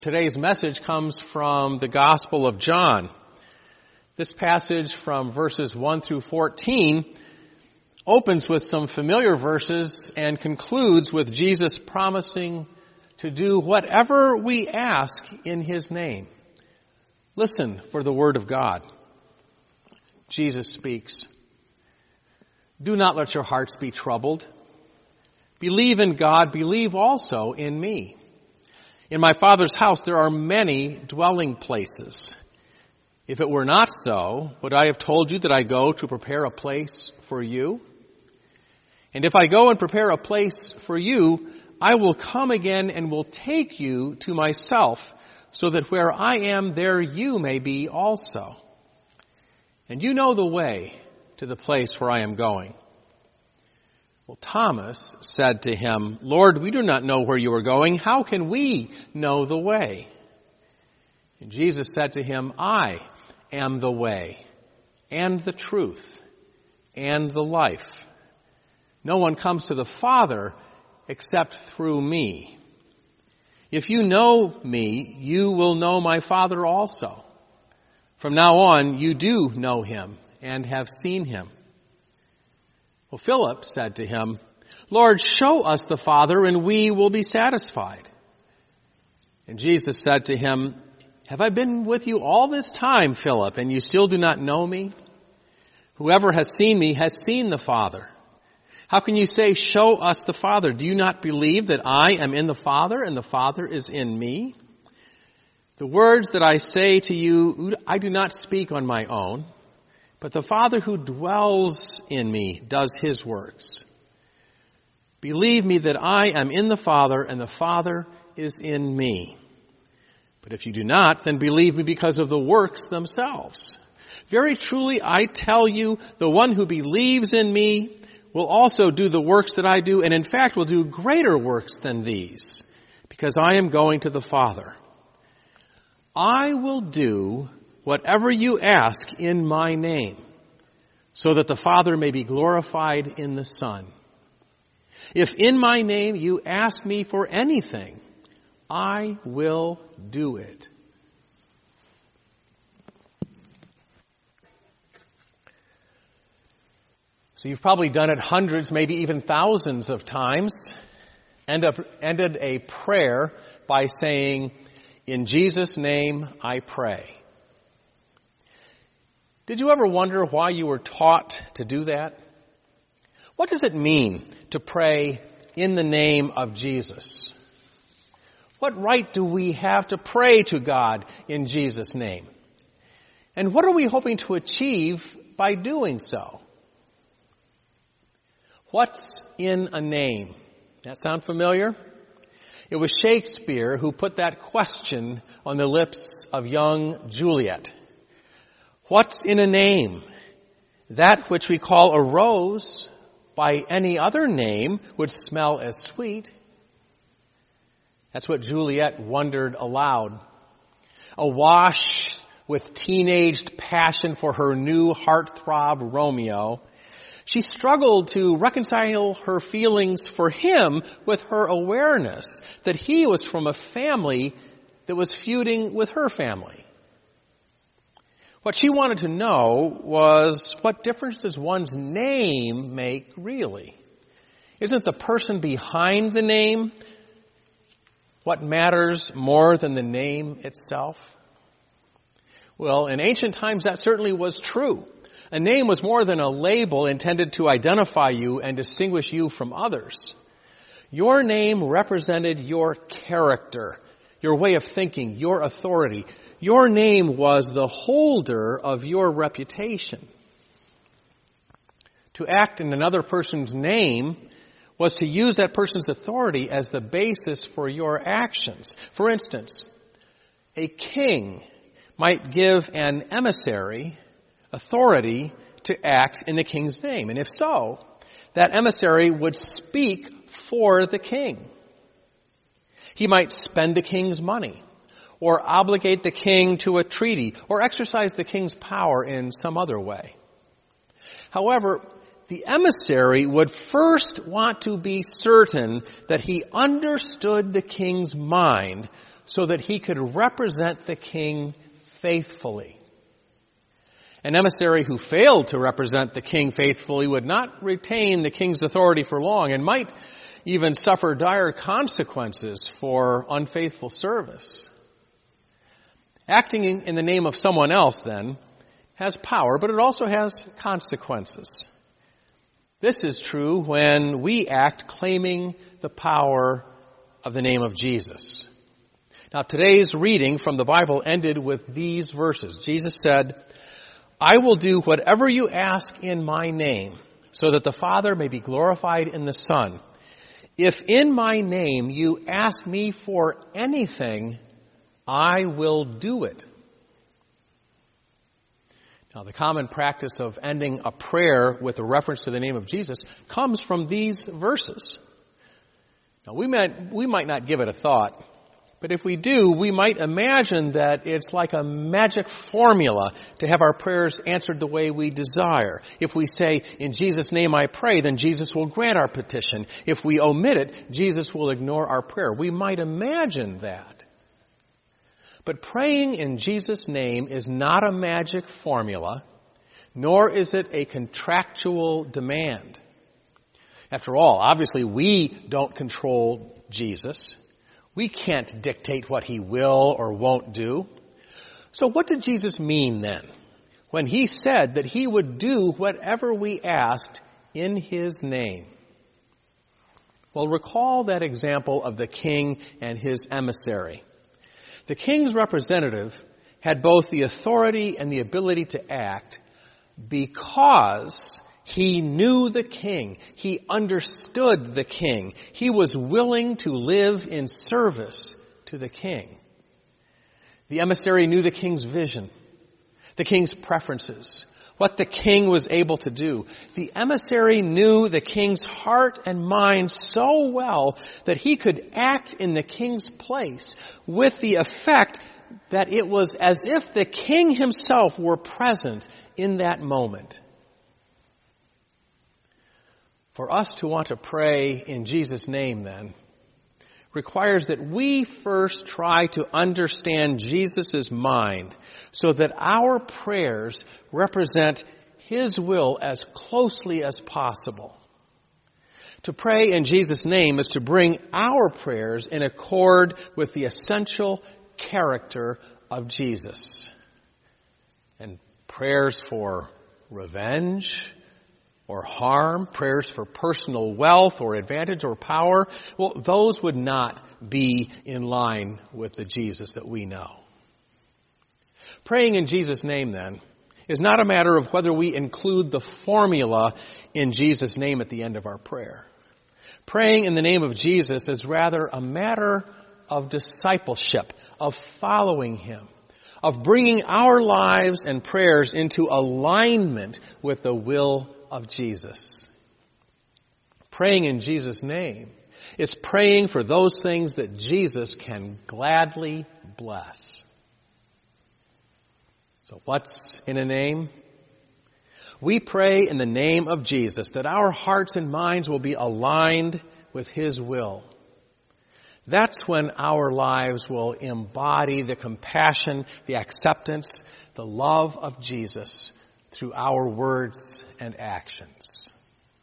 Today's message comes from the Gospel of John. This passage from verses 1 through 14 opens with some familiar verses and concludes with Jesus promising to do whatever we ask in His name. Listen for the word of God. Jesus speaks, "Do not let your hearts be troubled. Believe in God, believe also in me. In my Father's house there are many dwelling places. If it were not so, would I have told you that I go to prepare a place for you? And if I go and prepare a place for you, I will come again and will take you to myself, so that where I am, there you may be also. And you know the way to the place where I am going." Well, Thomas said to him, "Lord, we do not know where you are going. How can we know the way?" And Jesus said to him, "I am the way and the truth and the life. No one comes to the Father except through me. If you know me, you will know my Father also. From now on, you do know him and have seen him." Well, Philip said to him, "Lord, show us the Father, and we will be satisfied." And Jesus said to him, "Have I been with you all this time, Philip, and you still do not know me? Whoever has seen me has seen the Father. How can you say, 'Show us the Father'? Do you not believe that I am in the Father, and the Father is in me? The words that I say to you, I do not speak on my own, but the Father who dwells in me does his works. Believe me that I am in the Father and the Father is in me. But if you do not, then believe me because of the works themselves. Very truly, I tell you, the one who believes in me will also do the works that I do, and in fact will do greater works than these, because I am going to the Father. I will do whatever you ask in my name, so that the Father may be glorified in the Son. If in my name you ask me for anything, I will do it." So you've probably done it hundreds, maybe even thousands of times, ended a prayer by saying, "In Jesus' name I pray." Did you ever wonder why you were taught to do that? What does it mean to pray in the name of Jesus? What right do we have to pray to God in Jesus' name? And what are we hoping to achieve by doing so? What's in a name? That sound familiar? It was Shakespeare who put that question on the lips of young Juliet. What's in a name? That which we call a rose by any other name would smell as sweet. That's what Juliet wondered aloud. Awash with teenaged passion for her new heartthrob Romeo, she struggled to reconcile her feelings for him with her awareness that he was from a family that was feuding with her family. What she wanted to know was, what difference does one's name make really? Isn't the person behind the name what matters more than the name itself? Well, in ancient times that certainly was true. A name was more than a label intended to identify you and distinguish you from others. Your name represented your character, your way of thinking, your authority. Your name was the holder of your reputation. To act in another person's name was to use that person's authority as the basis for your actions. For instance, a king might give an emissary authority to act in the king's name. And if so, that emissary would speak for the king. He might spend the king's money, or obligate the king to a treaty, or exercise the king's power in some other way. However, the emissary would first want to be certain that he understood the king's mind so that he could represent the king faithfully. An emissary who failed to represent the king faithfully would not retain the king's authority for long and might even suffer dire consequences for unfaithful service. Acting in the name of someone else, then, has power, but it also has consequences. This is true when we act claiming the power of the name of Jesus. Now, today's reading from the Bible ended with these verses. Jesus said, "I will do whatever you ask in my name, so that the Father may be glorified in the Son. If in my name you ask me for anything, I will do it." Now, the common practice of ending a prayer with a reference to the name of Jesus comes from these verses. Now, we might not give it a thought, but if we do, we might imagine that it's like a magic formula to have our prayers answered the way we desire. If we say, "In Jesus' name I pray," then Jesus will grant our petition. If we omit it, Jesus will ignore our prayer. We might imagine that. But praying in Jesus' name is not a magic formula, nor is it a contractual demand. After all, obviously we don't control Jesus. We can't dictate what he will or won't do. So what did Jesus mean then when he said that he would do whatever we asked in his name? Well, recall that example of the king and his emissary. The king's representative had both the authority and the ability to act because he knew the king. He understood the king. He was willing to live in service to the king. The emissary knew the king's vision, the king's preferences, what the king was able to do. The emissary knew the king's heart and mind so well that he could act in the king's place with the effect that it was as if the king himself were present in that moment. For us to want to pray in Jesus' name, then, requires that we first try to understand Jesus' mind so that our prayers represent his will as closely as possible. To pray in Jesus' name is to bring our prayers in accord with the essential character of Jesus. And prayers for revenge or harm, prayers for personal wealth or advantage or power, well, those would not be in line with the Jesus that we know. Praying in Jesus' name, then, is not a matter of whether we include the formula in Jesus' name at the end of our prayer. Praying in the name of Jesus is rather a matter of discipleship, of following him, of bringing our lives and prayers into alignment with the will of Jesus. Praying in Jesus' name is praying for those things that Jesus can gladly bless. So what's in a name? We pray in the name of Jesus that our hearts and minds will be aligned with his will. That's when our lives will embody the compassion, the acceptance, the love of Jesus through our words and actions.